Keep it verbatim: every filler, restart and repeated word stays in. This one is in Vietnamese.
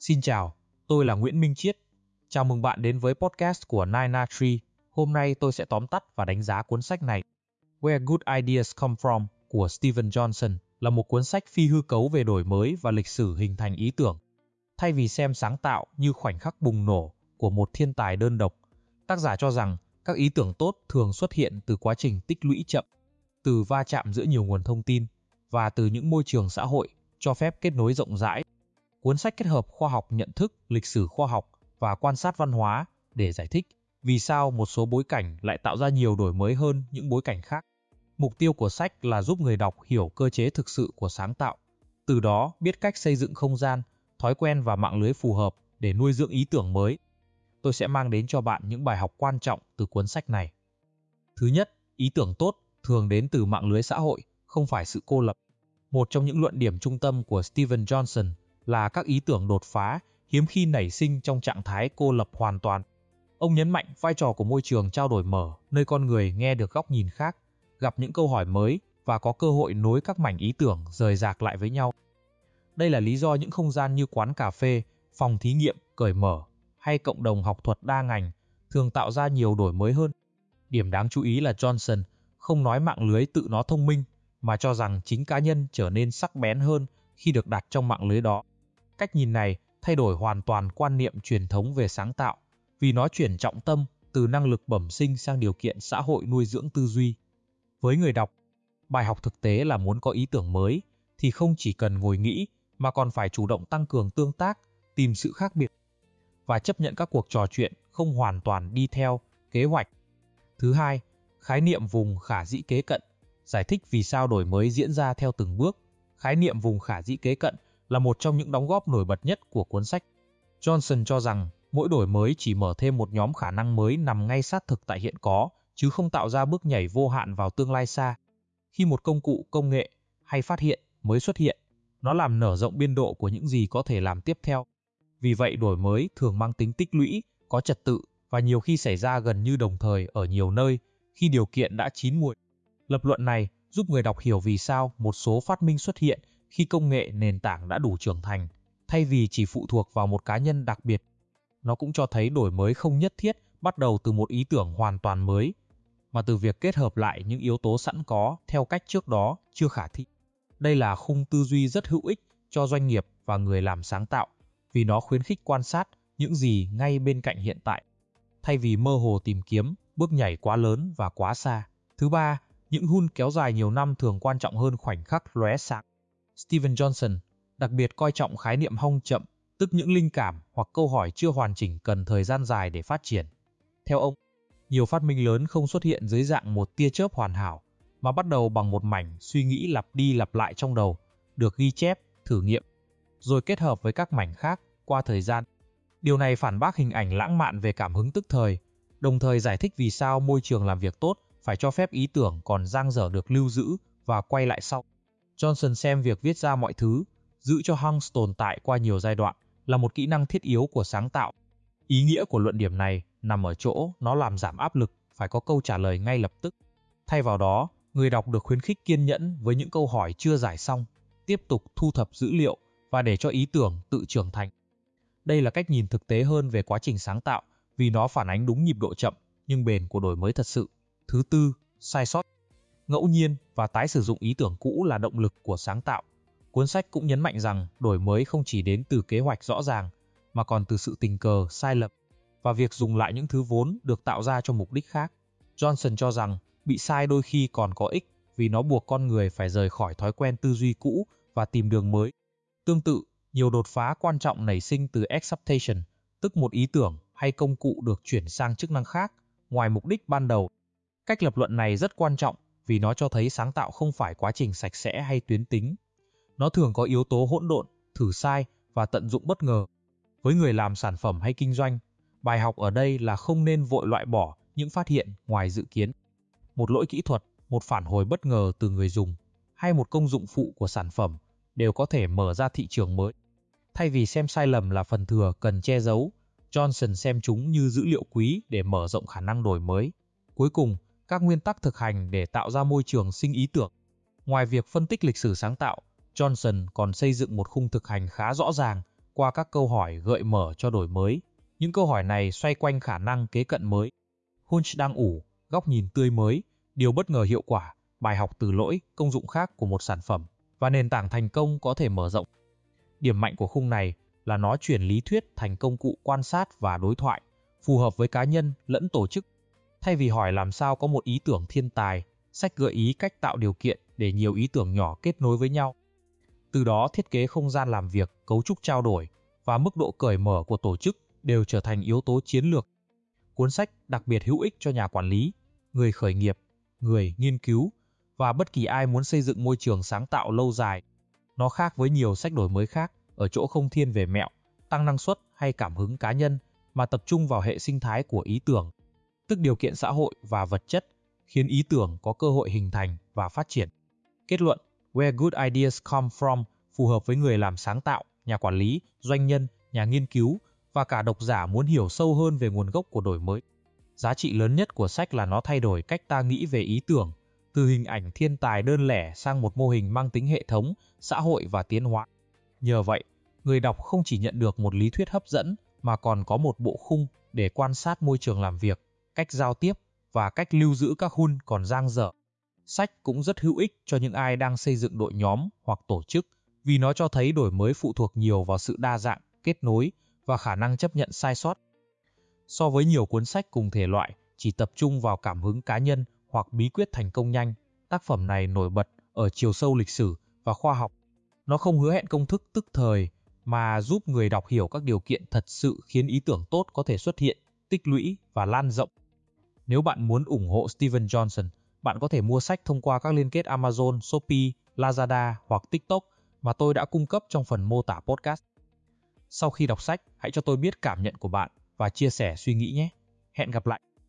Xin chào, tôi là Nguyễn Minh Chiết. Chào mừng bạn đến với podcast của Nine A Tree. Hôm nay tôi sẽ tóm tắt và đánh giá cuốn sách này. Where Good Ideas Come From của Steven Johnson là một cuốn sách phi hư cấu về đổi mới và lịch sử hình thành ý tưởng. Thay vì xem sáng tạo như khoảnh khắc bùng nổ của một thiên tài đơn độc, tác giả cho rằng các ý tưởng tốt thường xuất hiện từ quá trình tích lũy chậm, từ va chạm giữa nhiều nguồn thông tin và từ những môi trường xã hội cho phép kết nối rộng rãi. Cuốn sách kết hợp khoa học nhận thức, lịch sử khoa học và quan sát văn hóa để giải thích vì sao một số bối cảnh lại tạo ra nhiều đổi mới hơn những bối cảnh khác. Mục tiêu của sách là giúp người đọc hiểu cơ chế thực sự của sáng tạo, từ đó biết cách xây dựng không gian, thói quen và mạng lưới phù hợp để nuôi dưỡng ý tưởng mới. Tôi sẽ mang đến cho bạn những bài học quan trọng từ cuốn sách này. Thứ nhất, ý tưởng tốt thường đến từ mạng lưới xã hội, không phải sự cô lập. Một trong những luận điểm trung tâm của Steven Johnson là các ý tưởng đột phá hiếm khi nảy sinh trong trạng thái cô lập hoàn toàn. Ông nhấn mạnh vai trò của môi trường trao đổi mở, nơi con người nghe được góc nhìn khác, gặp những câu hỏi mới và có cơ hội nối các mảnh ý tưởng rời rạc lại với nhau. Đây là lý do những không gian như quán cà phê, phòng thí nghiệm cởi mở hay cộng đồng học thuật đa ngành thường tạo ra nhiều đổi mới hơn. Điểm đáng chú ý là Johnson không nói mạng lưới tự nó thông minh, mà cho rằng chính cá nhân trở nên sắc bén hơn khi được đặt trong mạng lưới đó. Cách nhìn này thay đổi hoàn toàn quan niệm truyền thống về sáng tạo, vì nó chuyển trọng tâm từ năng lực bẩm sinh sang điều kiện xã hội nuôi dưỡng tư duy. Với người đọc, bài học thực tế là muốn có ý tưởng mới thì không chỉ cần ngồi nghĩ mà còn phải chủ động tăng cường tương tác, tìm sự khác biệt và chấp nhận các cuộc trò chuyện không hoàn toàn đi theo kế hoạch. Thứ hai, khái niệm vùng khả dĩ kế cận, giải thích vì sao đổi mới diễn ra theo từng bước. Khái niệm vùng khả dĩ kế cận là một trong những đóng góp nổi bật nhất của cuốn sách. Johnson cho rằng mỗi đổi mới chỉ mở thêm một nhóm khả năng mới nằm ngay sát thực tại hiện có, chứ không tạo ra bước nhảy vô hạn vào tương lai xa. Khi một công cụ, công nghệ hay phát hiện mới xuất hiện, nó làm nở rộng biên độ của những gì có thể làm tiếp theo. Vì vậy đổi mới thường mang tính tích lũy, có trật tự và nhiều khi xảy ra gần như đồng thời ở nhiều nơi khi điều kiện đã chín muồi. Lập luận này giúp người đọc hiểu vì sao một số phát minh xuất hiện khi công nghệ nền tảng đã đủ trưởng thành, thay vì chỉ phụ thuộc vào một cá nhân đặc biệt. Nó cũng cho thấy đổi mới không nhất thiết bắt đầu từ một ý tưởng hoàn toàn mới, mà từ việc kết hợp lại những yếu tố sẵn có theo cách trước đó chưa khả thi. Đây là khung tư duy rất hữu ích cho doanh nghiệp và người làm sáng tạo, vì nó khuyến khích quan sát những gì ngay bên cạnh hiện tại, thay vì mơ hồ tìm kiếm bước nhảy quá lớn và quá xa. Thứ ba, những hun kéo dài nhiều năm thường quan trọng hơn khoảnh khắc lóe sáng. Steven Johnson đặc biệt coi trọng khái niệm hong chậm, tức những linh cảm hoặc câu hỏi chưa hoàn chỉnh cần thời gian dài để phát triển. Theo ông, nhiều phát minh lớn không xuất hiện dưới dạng một tia chớp hoàn hảo, mà bắt đầu bằng một mảnh suy nghĩ lặp đi lặp lại trong đầu, được ghi chép, thử nghiệm, rồi kết hợp với các mảnh khác qua thời gian. Điều này phản bác hình ảnh lãng mạn về cảm hứng tức thời, đồng thời giải thích vì sao môi trường làm việc tốt phải cho phép ý tưởng còn dang dở được lưu giữ và quay lại sau. Johnson xem việc viết ra mọi thứ, giữ cho hunks tồn tại qua nhiều giai đoạn là một kỹ năng thiết yếu của sáng tạo. Ý nghĩa của luận điểm này nằm ở chỗ nó làm giảm áp lực phải có câu trả lời ngay lập tức. Thay vào đó, người đọc được khuyến khích kiên nhẫn với những câu hỏi chưa giải xong, tiếp tục thu thập dữ liệu và để cho ý tưởng tự trưởng thành. Đây là cách nhìn thực tế hơn về quá trình sáng tạo, vì nó phản ánh đúng nhịp độ chậm nhưng bền của đổi mới thật sự. Thứ tư, sai sót, ngẫu nhiên và tái sử dụng ý tưởng cũ là động lực của sáng tạo. Cuốn sách cũng nhấn mạnh rằng đổi mới không chỉ đến từ kế hoạch rõ ràng, mà còn từ sự tình cờ, sai lầm và việc dùng lại những thứ vốn được tạo ra cho mục đích khác. Johnson cho rằng bị sai đôi khi còn có ích, vì nó buộc con người phải rời khỏi thói quen tư duy cũ và tìm đường mới. Tương tự, nhiều đột phá quan trọng nảy sinh từ exaptation, tức một ý tưởng hay công cụ được chuyển sang chức năng khác ngoài mục đích ban đầu. Cách lập luận này rất quan trọng vì nó cho thấy sáng tạo không phải quá trình sạch sẽ hay tuyến tính. Nó thường có yếu tố hỗn độn, thử sai và tận dụng bất ngờ. Với người làm sản phẩm hay kinh doanh, bài học ở đây là không nên vội loại bỏ những phát hiện ngoài dự kiến. Một lỗi kỹ thuật, một phản hồi bất ngờ từ người dùng hay một công dụng phụ của sản phẩm đều có thể mở ra thị trường mới. Thay vì xem sai lầm là phần thừa cần che giấu, Johnson xem chúng như dữ liệu quý để mở rộng khả năng đổi mới. Cuối cùng, các nguyên tắc thực hành để tạo ra môi trường sinh ý tưởng. Ngoài việc phân tích lịch sử sáng tạo, Johnson còn xây dựng một khung thực hành khá rõ ràng qua các câu hỏi gợi mở cho đổi mới. Những câu hỏi này xoay quanh khả năng kế cận mới, hunch đang ủ, góc nhìn tươi mới, điều bất ngờ hiệu quả, bài học từ lỗi, công dụng khác của một sản phẩm và nền tảng thành công có thể mở rộng. Điểm mạnh của khung này là nó chuyển lý thuyết thành công cụ quan sát và đối thoại, phù hợp với cá nhân lẫn tổ chức. Thay vì hỏi làm sao có một ý tưởng thiên tài, sách gợi ý cách tạo điều kiện để nhiều ý tưởng nhỏ kết nối với nhau. Từ đó thiết kế không gian làm việc, cấu trúc trao đổi và mức độ cởi mở của tổ chức đều trở thành yếu tố chiến lược. Cuốn sách đặc biệt hữu ích cho nhà quản lý, người khởi nghiệp, người nghiên cứu và bất kỳ ai muốn xây dựng môi trường sáng tạo lâu dài. Nó khác với nhiều sách đổi mới khác ở chỗ không thiên về mẹo, tăng năng suất hay cảm hứng cá nhân mà tập trung vào hệ sinh thái của ý tưởng, tức điều kiện xã hội và vật chất, khiến ý tưởng có cơ hội hình thành và phát triển. Kết luận, Where Good Ideas Come From phù hợp với người làm sáng tạo, nhà quản lý, doanh nhân, nhà nghiên cứu và cả độc giả muốn hiểu sâu hơn về nguồn gốc của đổi mới. Giá trị lớn nhất của sách là nó thay đổi cách ta nghĩ về ý tưởng, từ hình ảnh thiên tài đơn lẻ sang một mô hình mang tính hệ thống, xã hội và tiến hóa. Nhờ vậy, người đọc không chỉ nhận được một lý thuyết hấp dẫn mà còn có một bộ khung để quan sát môi trường làm việc, cách giao tiếp và cách lưu giữ các hun còn dang dở. Sách cũng rất hữu ích cho những ai đang xây dựng đội nhóm hoặc tổ chức vì nó cho thấy đổi mới phụ thuộc nhiều vào sự đa dạng, kết nối và khả năng chấp nhận sai sót. So với nhiều cuốn sách cùng thể loại chỉ tập trung vào cảm hứng cá nhân hoặc bí quyết thành công nhanh, tác phẩm này nổi bật ở chiều sâu lịch sử và khoa học. Nó không hứa hẹn công thức tức thời mà giúp người đọc hiểu các điều kiện thật sự khiến ý tưởng tốt có thể xuất hiện, tích lũy và lan rộng. Nếu bạn muốn ủng hộ Steven Johnson, bạn có thể mua sách thông qua các liên kết Amazon, Shopee, Lazada hoặc TikTok mà tôi đã cung cấp trong phần mô tả podcast. Sau khi đọc sách, hãy cho tôi biết cảm nhận của bạn và chia sẻ suy nghĩ nhé. Hẹn gặp lại!